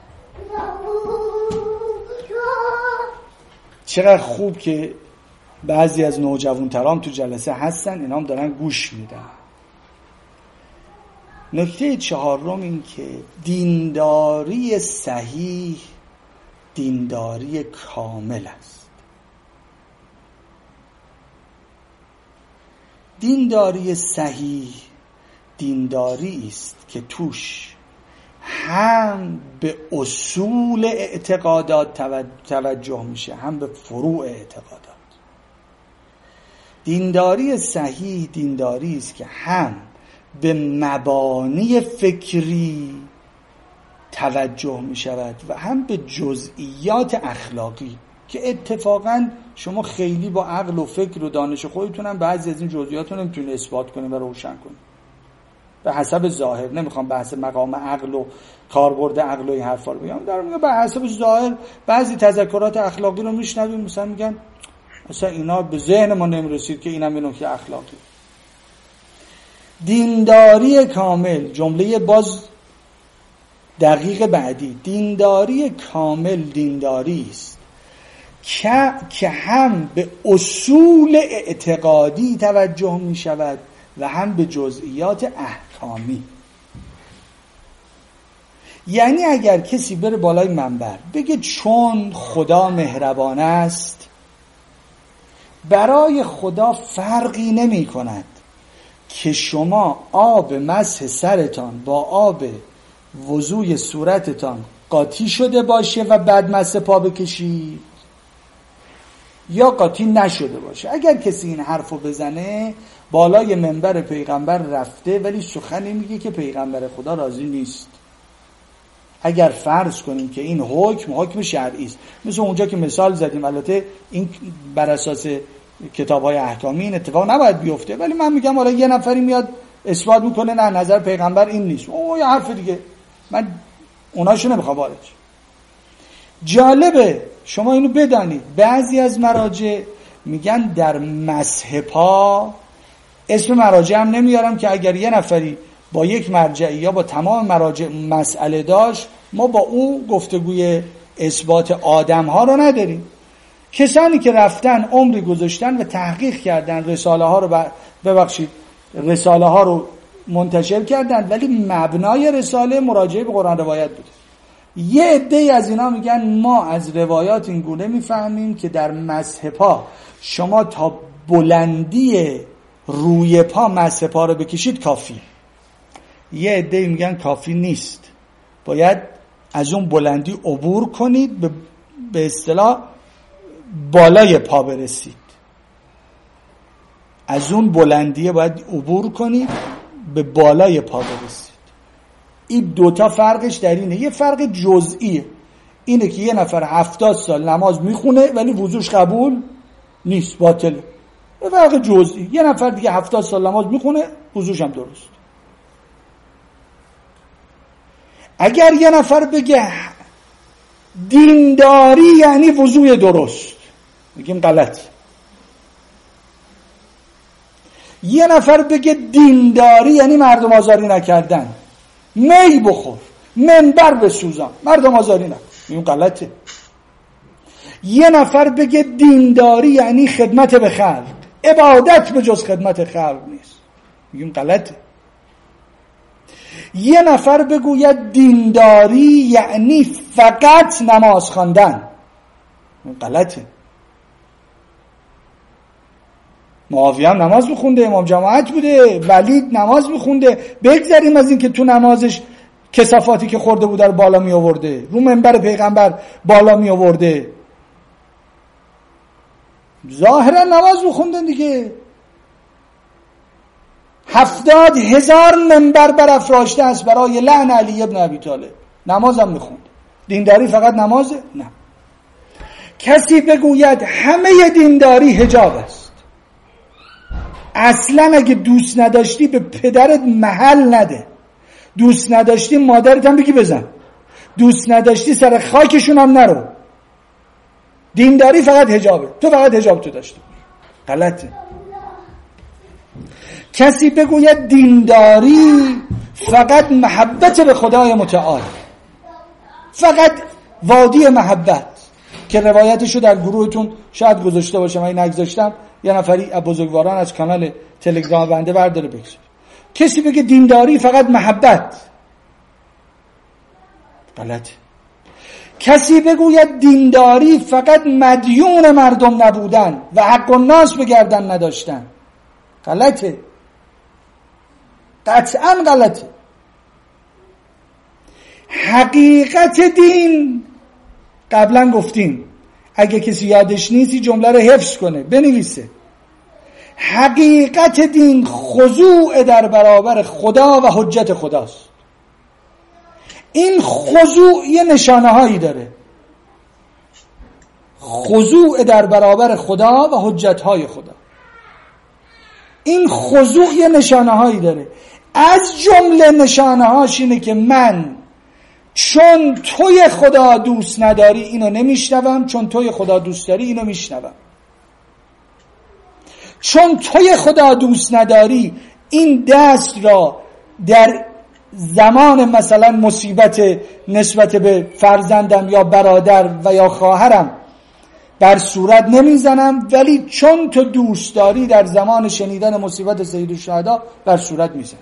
چقدر خوب که بعضی از نوجوانترام تو جلسه هستن، اینا هم دارن گوش میدن. نکته چهارم این که دینداری صحیح دینداری کامل است. دینداری صحیح دینداری است که توش هم به اصول اعتقادات توجه میشه، هم به فروع اعتقادات. دینداری صحیح دینداری است که هم به مبانی فکری توجه می شود و هم به جزئیات اخلاقی که اتفاقا شما خیلی با عقل و فکر و دانش خودتون هم بعضی از این جزئیات رو نمیتونید اثبات کنید و روشن کنید به حسب ظاهر. نمیخوام بحث مقام عقل و کاربرد عقل و این حرفا رو بگم، در میگم به حسب ظاهر بعضی تذکرات اخلاقی رو میشنویم مثلا میگن اصلا اینا به ذهن ما نمیرسید که اینم یه نکته اخلاقی. دینداری کامل، جمله باز دقیق بعدی، دینداری کامل دینداری است که که هم به اصول اعتقادی توجه می شود و هم به جزئیات احکامی. یعنی اگر کسی بره بالای منبر بگه چون خدا مهربان است، برای خدا فرقی نمی کند که شما آب مسح سرتان با آب وضوی صورتتان قاطی شده باشه و بعد مسح پا بکشید یا قاطی نشده باشه. اگر کسی این حرفو بزنه بالای منبر پیغمبر رفته ولی سخنی میگه که پیغمبر خدا راضی نیست. اگر فرض کنیم که این حکم حکم شرعی است، مثل اونجا که مثال زدیم، البته این بر اساس کتاب‌های احکامی این اتفاق نباید بیفته، ولی من میگم حالا یه نفری میاد اثبات میکنه نه نظر پیغمبر این نیست، او یه حرف دیگه، من اوناشو نمیخوام وارد. جالبه شما اینو بدانید بعضی از مراجع میگن در مسح پا، اسم مراجع هم نمیارم که اگر یه نفری با یک مرجعی یا با تمام مراجع مسئله داشت، ما با اون گفتگوی اثبات آدم ها رو نداریم. کسانی که رفتن عمری گذاشتن و تحقیق کردن، رساله ها رو ببخشید رساله ها رو منتشر کردن، ولی مبنای رساله مراجعه به قرآن روایت بود. یه عده‌ای از اینا میگن ما از روایات این گونه میفهمیم که در مسح پا شما تا بلندی روی پا مسح پا رو بکشید کافی. یه عده‌ای میگن کافی نیست، باید از اون بلندی عبور کنید، به به اصطلاح بالای پا برسید. از اون بلندیه باید عبور کنید به بالای پا برسید. این دوتا فرقش در اینه. یه فرق جزئیه، اینه که یه نفر هفتاد سال نماز میخونه ولی وضوش قبول نیست، باطله. یه فرق جزئی. یه نفر دیگه هفتاد سال نماز میخونه وضوش هم درست. اگر یه نفر بگه دینداری یعنی وضوی درست، میگیم غلط. یه نفر بگه دینداری یعنی مردم آزاری نکردن، می بخور، منبر بسوزان، مردم آزاری نکن، میگیم غلطه. یه نفر بگه دینداری یعنی خدمت به خلق، عبادت به جز خدمت خلق نیست، میگیم غلطه. یه نفر بگوید دینداری یعنی فقط نماز خواندن، غلطه. معاویه هم نماز میخونده، امام جماعت بوده، ولید نماز میخونده. بگذاریم از این که تو نمازش کثافاتی که خورده بوده رو بالا می آورده، رو منبر پیغمبر بالا می آورده، ظاهرا نماز میخوندن دیگه. هفتاد هزار منبر برافراشته است برای لعن علی ابن ابی طالب، نماز هم میخوند. دینداری فقط نمازه؟ نه. کسی بگوید همه دینداری حجاب است، اصلا اگه دوست نداشتی به پدرت محل نده، دوست نداشتی مادرت هم بگی بزن، دوست نداشتی سر خاکشون هم نرو، دینداری فقط حجابه، تو فقط حجاب تو داشتی، غلطه. کسی بگوید دینداری فقط محبت به خدای متعال، فقط وادی محبت، که روایتشو در گروهتون شاید گذاشته باشه، من نگذاشتم، یه نفری از بزرگواران از کانال تلگرام بنده برداره بکشه. کسی بگه دینداری فقط محبت، غلطه. کسی بگوید دینداری فقط مدیون مردم نبودن و حق الناس به گردن نداشتن، غلطه، قطعا غلطه. حقیقت دین قبلا گفتیم، اگه کسی یادش نیست جمله رو حفظ کنه بنویسه. حقیقت دین خضوع در برابر خدا و حجت خداست. این خضوع یه نشانه هایی داره، خضوع در برابر خدا و حجت های خدا. این خضوع یه نشانه هایی داره، از جمله نشانه هاش اینه که من چون توی خدا دوست نداری اینو نمیشنوم، چون توی خدا دوست داری اینو میشنوم. چون توی خدا دوست نداری این دست را در زمان مثلا مصیبت نسبت به فرزندم یا برادر و یا خواهرم بر صورت نمیزنم، ولی چون تو دوست داری در زمان شنیدن مصیبت سید الشهدا بر صورت میزنم.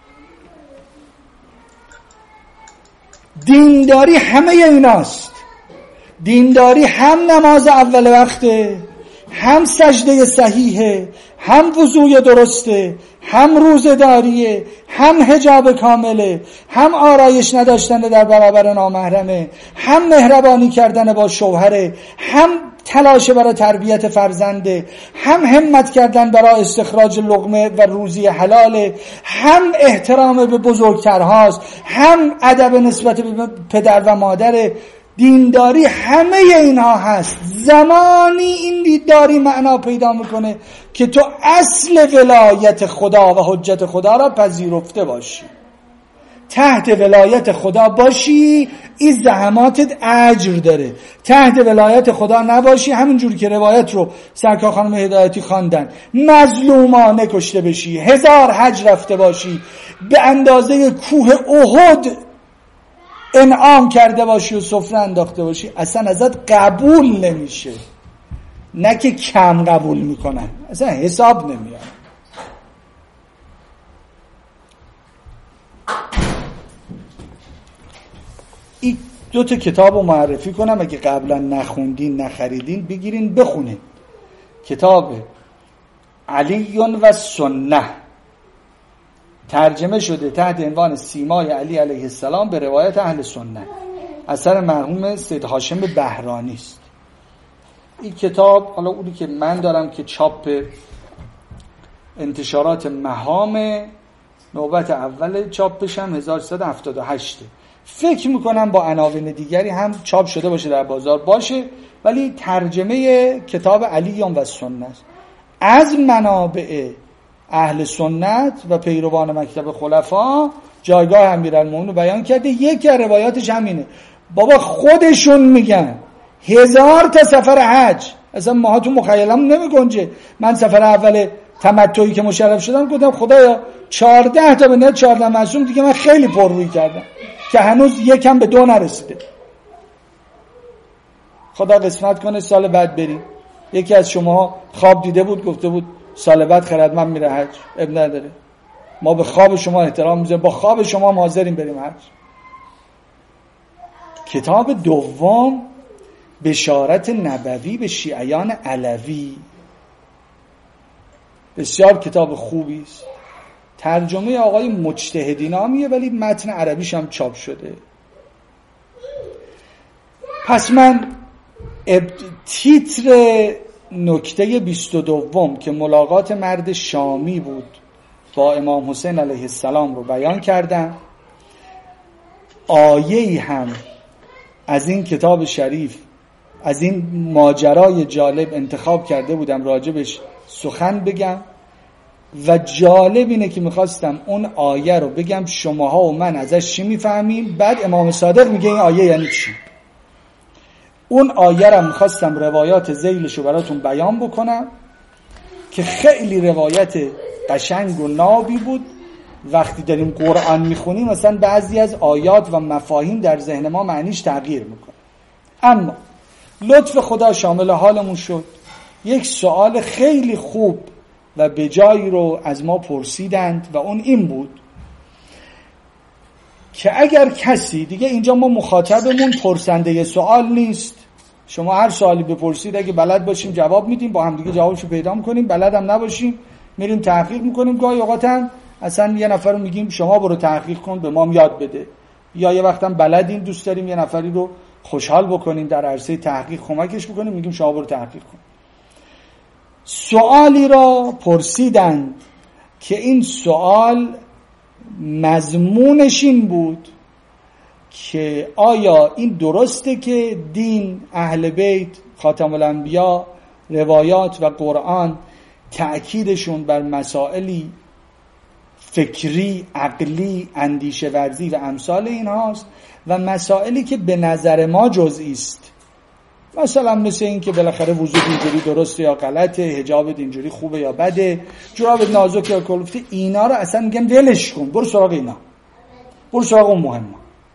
دینداری همه ایناست. دینداری هم نماز اول وقته، هم سجده صحیحه، هم وضوء درسته، هم روزه‌داریه، هم حجاب کامله، هم آرایش نداشتن در برابر نامحرمه، هم مهربانی کردن با شوهره، هم تلاش برای تربیت فرزنده، هم همت کردن برای استخراج لقمه و روزی حلاله، هم احترام به بزرگترهاست، هم ادب نسبت به پدر و مادر. دینداری همه اینها هست. زمانی این دینداری معنا پیدا میکنه که تو اصل ولایت خدا و حجت خدا را پذیرفته باشی، تحت ولایت خدا باشی، این زحماتت اجر داره. تحت ولایت خدا نباشی، همینجور که روایت رو سرکار خانم هدایتی خواندن، مظلومانه کشته بشی، هزار حج رفته باشی، به اندازه کوه احد انعام کرده باشی و سفره انداخته باشی، اصلا ازت قبول نمیشه. نه که کم قبول میکنن، اصلا حساب نمیاد. این دو تا کتاب رو معرفی کنم، اگه قبلا نخوندین نخریدین بگیرین بخونین. کتاب علی و سنه ترجمه شده تحت عنوان سیمای علی علیه السلام به روایت اهل سنت، اثر مرحوم سید هاشم بهرانی است. این کتاب، حالا اونی که من دارم که چاپ انتشارات مهام نوبت اول چاپش هم هزار و سیصد و هفتاد و هشت، فکر میکنم با عناوین دیگری هم چاپ شده باشه در بازار باشه، ولی ترجمه کتاب علی و سنت از منابع اهل سنت و پیروان مکتب خلفا جایگاه امیرالمومنین بیان کرده. یکی از روایاتش همینه، بابا خودشون میگن هزار تا سفر حج، اصلا ماها تو مخیلمون نمیگنجه. من سفر اول تمتعی که مشرف شدم گفتم خدایا چهارده تا به نه چهارده معصوم دیگه من خیلی پر روی کردم که هنوز یکم به دو نرسیده. خدا قسمت کنه سال بعد بریم. یکی از شما خواب دیده بود گفته بود سال بعد خردمند میره حج، اب نداره، ما به خواب شما احترام میذاریم، با خواب شما حاضریم بریم حج. کتاب دوم بشارت نبوی به شیعیان علوی، بسیار کتاب خوبی است. ترجمه آقای مجتهدی نامیه ولی متن عربیش هم چاپ شده. پس من تیتر نکته بیست و دوم که ملاقات مرد شامی بود با امام حسین علیه السلام رو بیان کردم. آیه‌ای هم از این کتاب شریف، از این ماجرای جالب انتخاب کرده بودم راجبش سخن بگم و جالب اینه که میخواستم اون آیه رو بگم شماها و من ازش چی میفهمیم، بعد امام صادق میگه این آیه یعنی چی. اون آیه رو میخواستم روایات ذیلش رو براتون بیان بکنم که خیلی روایت قشنگ و نابی بود. وقتی داریم قرآن میخونیم مثلا بعضی از آیات و مفاهیم در ذهن ما معنیش تغییر میکنه. اما لطف خدا شامل حالمون شد. یک سوال خیلی خوب و به جایی رو از ما پرسیدند و اون این بود که اگر کسی دیگه، اینجا ما مخاطبمون پرسنده سوال نیست، شما هر سوالی بپرسید اگه بلد باشیم جواب میدیم، با هم دیگه جوابشو پیدا میکنیم، بلد هم نباشیم میریم تحقیق میکنیم. گاهی اوقات هم اصلا یه نفر رو میگیم شما برو تحقیق کن به ما یاد بده، یا یه وقت هم بلدیم دوست داریم یه نفری رو خوشحال بکنیم در عرصه تحقیق کمکش بکنیم، میگیم شما برو تحقیق کن. سوالی را پرسیدن که این سوال مضمونش این بود که آیا این درسته که دین، اهل بیت، خاتم الانبیا، روایات و قرآن تأکیدشون بر مسائلی فکری، عقلی، اندیشه ورزی و امثال این هاست و مسائلی که به نظر ما جزئی است، مثلا مثل این که بالاخره وضو اینجوری درسته یا غلطه، حجاب اینجوری خوبه یا بده، جوراب نازک یا کلفتی، اینا رو اصلا میگن ولش کن، برو سراغ اینا، برو سراغ اون مهمه.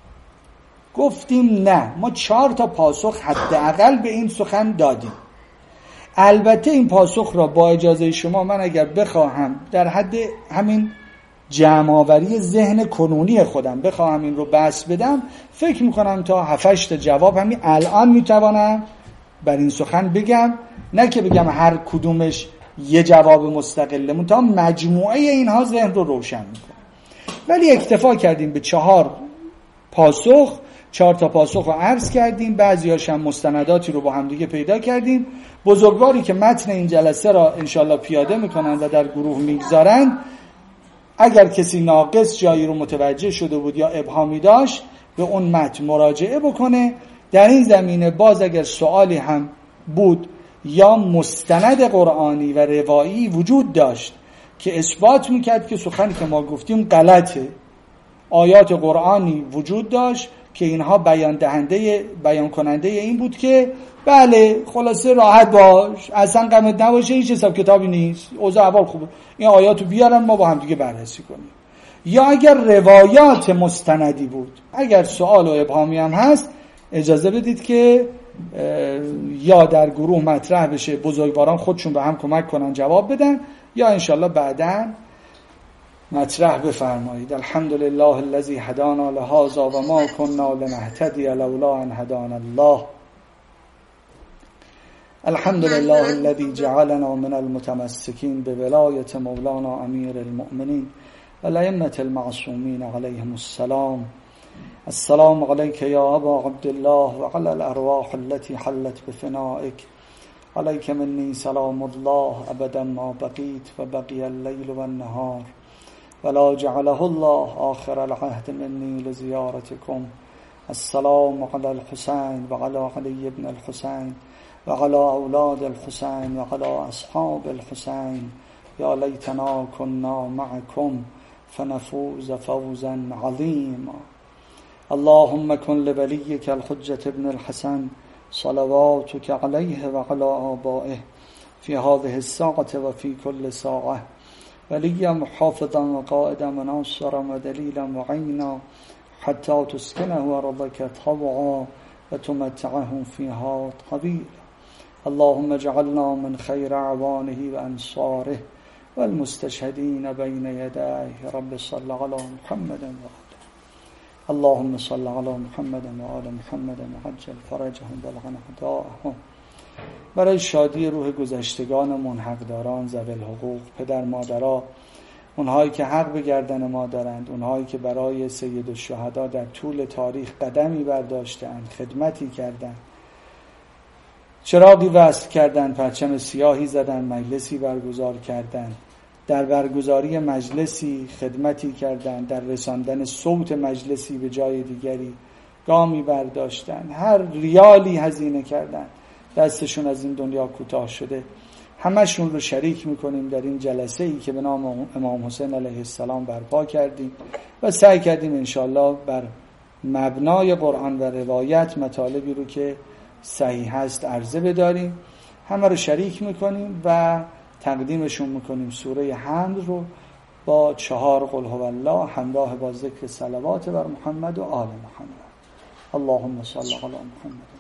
گفتیم نه، ما چهار تا پاسخ حداقل به این سخن دادیم. البته این پاسخ را با اجازه شما من اگر بخواهم در حد همین جمع‌آوری ذهن کنونی خودم بخواهم این رو بس بدم، فکر میکنم تا هفت هشت جواب همین الان میتوانم بر این سخن بگم، نه که بگم هر کدومش یه جواب مستقله، تا مجموعه اینها ذهن رو روشن میکنه. ولی اکتفا کردیم به چهار پاسخ، چهار تا پاسخ رو عرض کردیم، بعضی‌هاش هم مستنداتی رو با هم دیگه پیدا کردیم. بزرگواری که متن این جلسه را انشالله پیاده میکنن و در گروه میگذارن، اگر کسی ناقص جایی رو متوجه شده بود یا ابهامی داشت به اون متن مراجعه بکنه. در این زمینه باز اگر سوالی هم بود یا مستند قرآنی و روایی وجود داشت که اثبات میکرد که سخنی که ما گفتیم غلطه، آیات قرآنی وجود داشت که اینها بیان دهنده بیان کننده این بود که بله خلاصه راحت باش، اصلا غمت نباشه، هیچ حساب کتابی نیست، اوضاع احوال خوبه، این آیاتو بیارن ما با هم دیگه بررسی کنیم. یا اگر روایات مستندی بود، اگر سوال و ابهامی هم هست اجازه بدید که یا در گروه مطرح بشه، بزرگواران خودشون به هم کمک کنن جواب بدن، یا انشالله بعداً مطرح بفرمایید. الحمدلله الذی هدانا لهذا و ما كنا لنهتدی لولا ان هدانا الله. الحمدلله الذی جعلنا من المتمسکین بولایت مولانا امیر المؤمنین و الائمة المعصومین علیهم السلام. السلام علیک یا ابا عبدالله و علی الارواح التي حلت بفنائک. علیک منی سلام الله ابدا ما بقیت و بقی اللیل و النهار ولا جعله الله آخر العهد مني لزيارتكم. السلام على الحسين وعلى علي بن الحسين وعلى أولاد الحسين وعلى أصحاب الحسين. يا ليتنا كنا معكم فنفوز فوزا عظيما. اللهم كن لوليك الحجة ابن الحسن صلواتك عليه وعلى آبائه في هذه الساعة وفي كل ساعة وليا محافظا وقائدا وناصرا ودليلا وعينا حتى تسكنه أرضك طوعا وتمتعهم فيها طويلا. اللهم اجعلنا من خير اعوانه وانصاره والمستشهدين بين يديه. رب صل على محمد وآله. اللهم صل على محمد وآل محمد وعجل فرجهم بلغ اعداءهم. برای شادی روح گذشتگان منحقداران ذوی الحقوق، پدر مادرها، اونهایی که حق به گردن ما دارند، اونهایی که برای سید الشهدا در طول تاریخ قدمی برداشتند، خدمتی کردند، چراغی وصل کردند، پرچم سیاهی زدند، مجلسی برگزار کردند، در برگزاری مجلسی خدمتی کردند، در رساندن صوت مجلسی به جای دیگری گامی برداشتند، هر ریالی هزینه کردند، دستشون از این دنیا کوتاه شده. همشون رو شریک میکنیم در این جلسه ای که به نام امام حسین علیه السلام برپا کردیم و سعی کردیم انشالله بر مبنای قرآن و روایت مطالبی رو که صحیح هست عرضه بداریم. همه رو شریک میکنیم و تقدیمشون میکنیم سوره حمد رو با چهار قل هو الله همراه با ذکر صلوات بر محمد و آل محمد. اللهم صل علی محمد.